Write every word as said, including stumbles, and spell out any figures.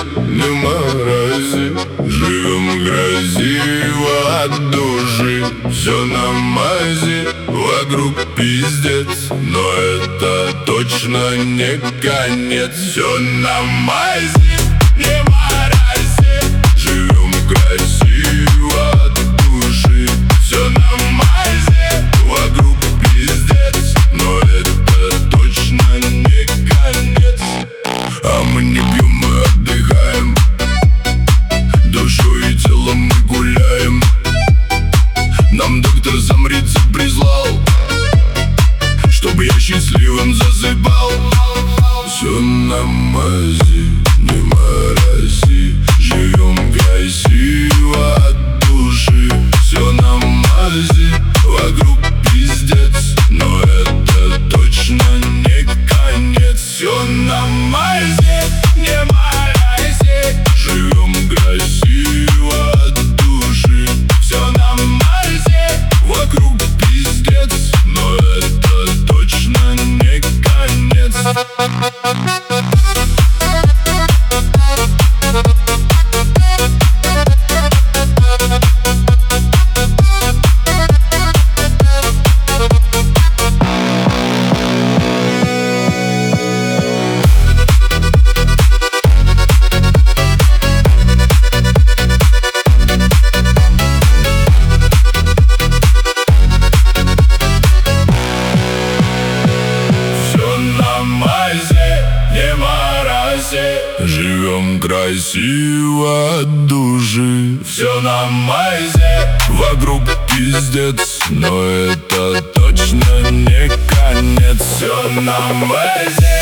не морози. Живем красиво от души, все на мази. Вокруг пиздец, но это точно не конец. Все на мази, не морози. Живем красиво от души, все на мази. Вокруг пиздец, но это точно не конец. А мы не пьем, мы отдыхаем, душой и телом мы гуляем. Нам доктор сам рецепт прислал, чтобы я счастливым засыпал. Все на мази, не морози. Живем красиво от души, все на мази. Вокруг пиздец, но это точно не конец. Все на мази, не морози. Живем красиво от души, все на мази. Вокруг пиздец, но это точно не конец. Живем красиво от души, все на мази. Вокруг пиздец, но это точно не конец. Все на мази.